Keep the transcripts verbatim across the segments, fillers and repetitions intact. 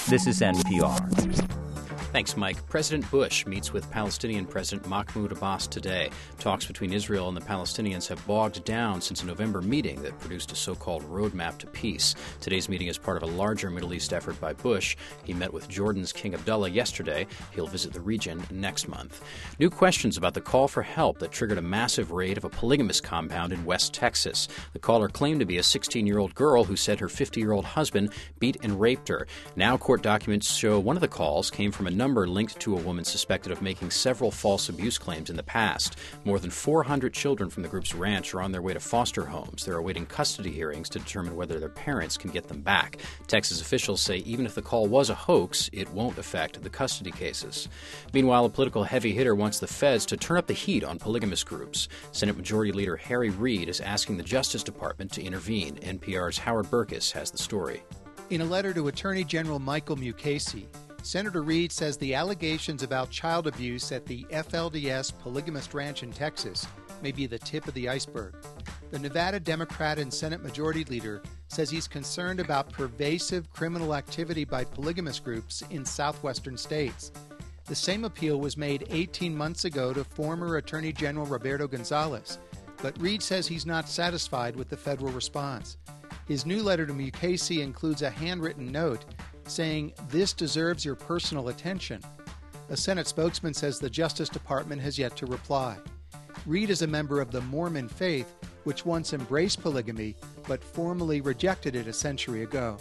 This is N P R. Thanks, Mike. President Bush meets with Palestinian President Mahmoud Abbas today. Talks between Israel and the Palestinians have bogged down since a November meeting that produced a so-called roadmap to peace. Today's meeting is part of a larger Middle East effort by Bush. He met with Jordan's King Abdullah yesterday. He'll visit the region next month. New questions about the call for help that triggered a massive raid of a polygamous compound in West Texas. The caller claimed to be a sixteen-year-old girl who said her fifty-year-old husband beat and raped her. Now court documents show one of the calls came from a number linked to a woman suspected of making several false abuse claims in the past. More than four hundred children from the group's ranch are on their way to foster homes. They're awaiting custody hearings to determine whether their parents can get them back. Texas officials say even if the call was a hoax, it won't affect the custody cases. Meanwhile, a political heavy hitter wants the feds to turn up the heat on polygamous groups. Senate Majority Leader Harry Reid is asking the Justice Department to intervene. N P R's Howard Burkus has the story. In a letter to Attorney General Michael Mukasey, Senator Reid says the allegations about child abuse at the F L D S Polygamist Ranch in Texas may be the tip of the iceberg. The Nevada Democrat and Senate Majority Leader says he's concerned about pervasive criminal activity by polygamous groups in southwestern states. The same appeal was made eighteen months ago to former Attorney General Roberto Gonzalez, but Reid says he's not satisfied with the federal response. His new letter to Mukasey includes a handwritten note saying, "This deserves your personal attention." A Senate spokesman says the Justice Department has yet to reply. Reid is a member of the Mormon faith, which once embraced polygamy, but formally rejected it a century ago.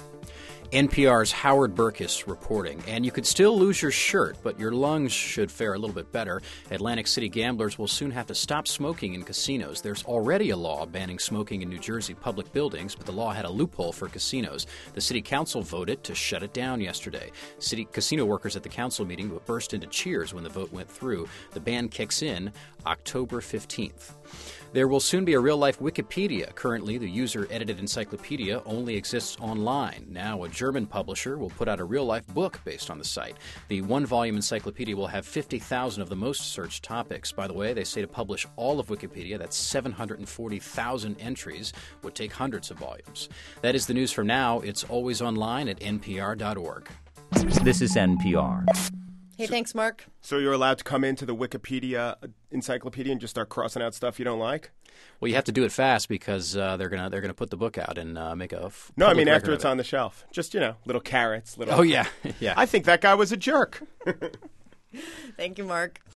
N P R's Howard Burkus reporting. And you could still lose your shirt, but your lungs should fare a little bit better. Atlantic City gamblers will soon have to stop smoking in casinos. There's already a law banning smoking in New Jersey public buildings, but the law had a loophole for casinos. The city council voted to shut it down yesterday. City casino workers at the council meeting burst into cheers when the vote went through. The ban kicks in October fifteenth. There will soon be a real-life Wikipedia. Currently, the user-edited encyclopedia only exists online. Now, a German publisher will put out a real-life book based on the site. The one-volume encyclopedia will have fifty thousand of the most searched topics. By the way, they say to publish all of Wikipedia, that's seven hundred forty thousand entries, would take hundreds of volumes. That is the news from now. It's always online at N P R dot org. This is N P R. Hey, thanks, Mark. So you're allowed to come into the Wikipedia encyclopedia and just start crossing out stuff you don't like? Well, you have to do it fast because uh, they're gonna they're gonna put the book out and uh, make a f- no. I mean public after record it's of it. on the shelf, just you know, little carrots, little. Oh yeah, yeah. I think that guy was a jerk. Thank you, Mark.